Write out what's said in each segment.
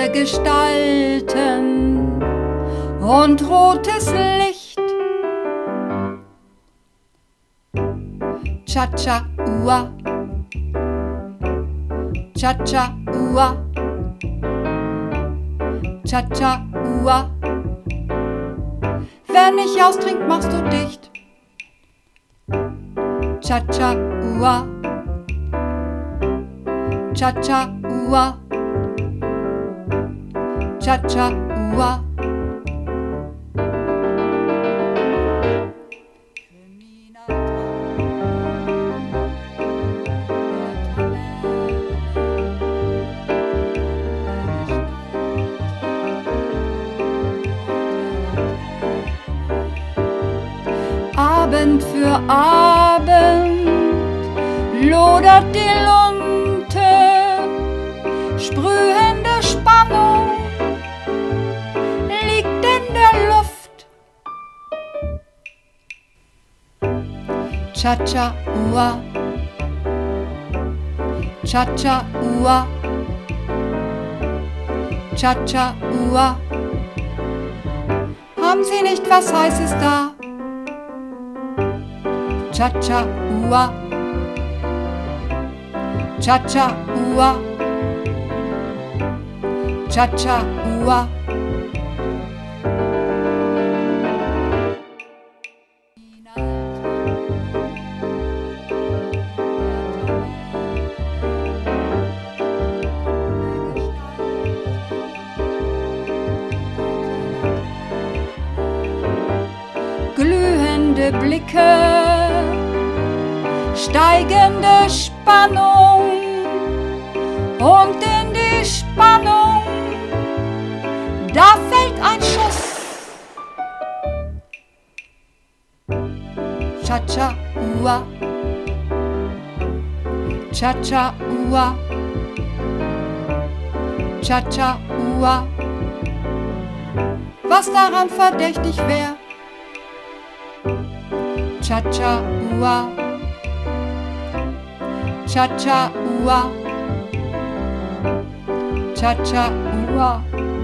bunte Gestalten und rotes Licht. Cha-cha-ua, cha-cha-ua, cha-cha-ua. Wenn ich austrink, machst du dicht. Cha-cha-ua, cha-cha-ua, cha-cha-ua. Abend für Abend lodert die Lunte, sprühende Spannung liegt in der Luft. Cha-cha-ua, cha-cha-ua, cha-cha-ua. Haben Sie nicht was Heißes da? Cha-cha-ua, cha-cha-ua, cha-cha-ua. Glühende Blicke, steigende Spannung und in die Spannung, da fällt ein Schuss. Cha-cha-ua, cha-cha-ua, cha-cha-ua. Was daran verdächtig wär? Cha-cha-ua, cha-cha-ua, cha-cha-ua.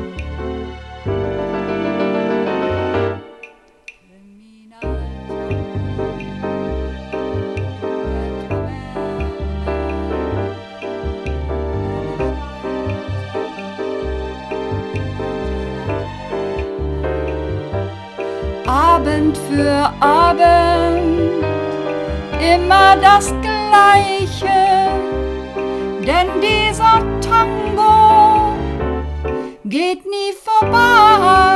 Abend für Abend immer das Gleiche, denn dieser Tango geht nie vorbei.